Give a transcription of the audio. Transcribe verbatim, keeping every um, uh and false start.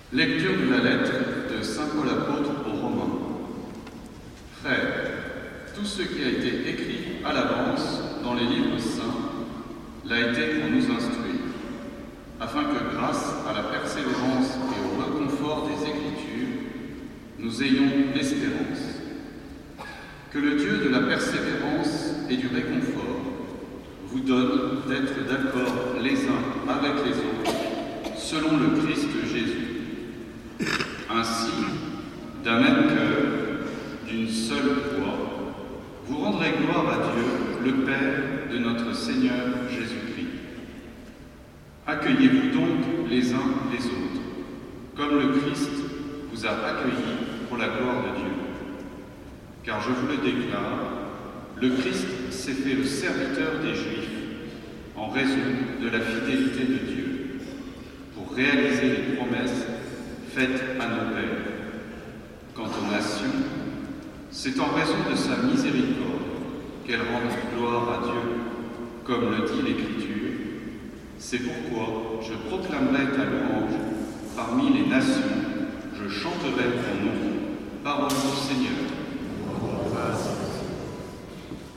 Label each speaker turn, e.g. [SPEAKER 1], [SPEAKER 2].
[SPEAKER 1] Lecture de la lettre de saint Paul apôtre aux Romains. Frères, tout ce qui a été écrit à l'avance dans les livres saints l'a été pour nous instruire, afin que grâce à la persévérance et au réconfort des Écritures, nous ayons l'espérance. Que le Dieu de la persévérance et du réconfort vous donne d'être d'accord les uns avec les autres, selon le Christ Jésus. Ainsi, d'un même cœur, d'une seule voix, vous rendrez gloire à Dieu, le Père de notre Seigneur Jésus-Christ. Accueillez-vous donc les uns les autres, comme le Christ vous a accueillis pour la gloire de Dieu. Car je vous le déclare, le Christ s'est fait le serviteur des Juifs en raison de la fidélité de Dieu, pour réaliser les promesses faites à nos pères. Quant aux nations, c'est en raison de sa miséricorde qu'elles rendent gloire à Dieu, comme le dit l'Écriture. C'est pourquoi je proclamerai ta louange parmi les nations, je chanterai ton nom, parole du Seigneur.